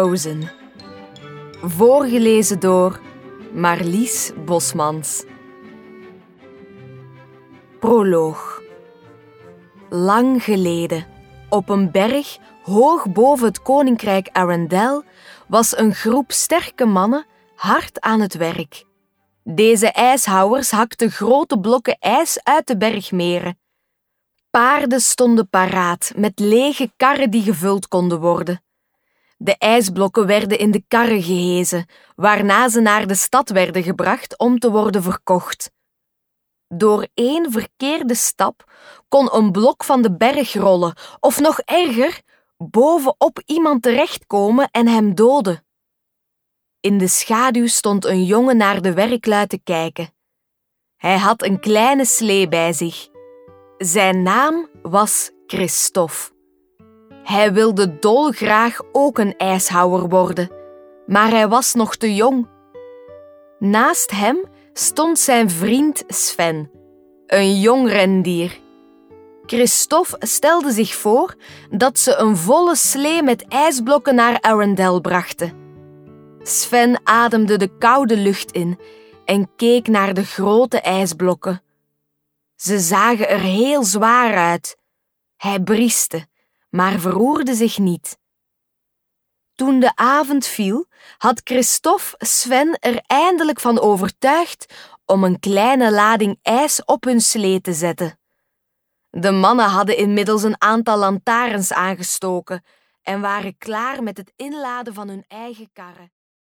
Frozen. Voorgelezen door Marlies Bosmans. Proloog. Lang geleden, op een berg hoog boven het koninkrijk Arendelle, was een groep sterke mannen hard aan het werk. Deze ijshouwers hakten grote blokken ijs uit de bergmeren. Paarden stonden paraat met lege karren die gevuld konden worden. De ijsblokken werden in de karren gehezen, waarna ze naar de stad werden gebracht om te worden verkocht. Door één verkeerde stap kon een blok van de berg rollen, of nog erger, bovenop iemand terechtkomen en hem doden. In de schaduw stond een jongen naar de werklui te kijken. Hij had een kleine slee bij zich. Zijn naam was Christophe. Hij wilde dolgraag ook een ijshouwer worden, maar hij was nog te jong. Naast hem stond zijn vriend Sven, een jong rendier. Christophe stelde zich voor dat ze een volle slee met ijsblokken naar Arendelle brachten. Sven ademde de koude lucht in en keek naar de grote ijsblokken. Ze zagen er heel zwaar uit. Hij brieste, maar verroerde zich niet. Toen de avond viel, had Christophe Sven er eindelijk van overtuigd om een kleine lading ijs op hun slee te zetten. De mannen hadden inmiddels een aantal lantaarns aangestoken en waren klaar met het inladen van hun eigen karren.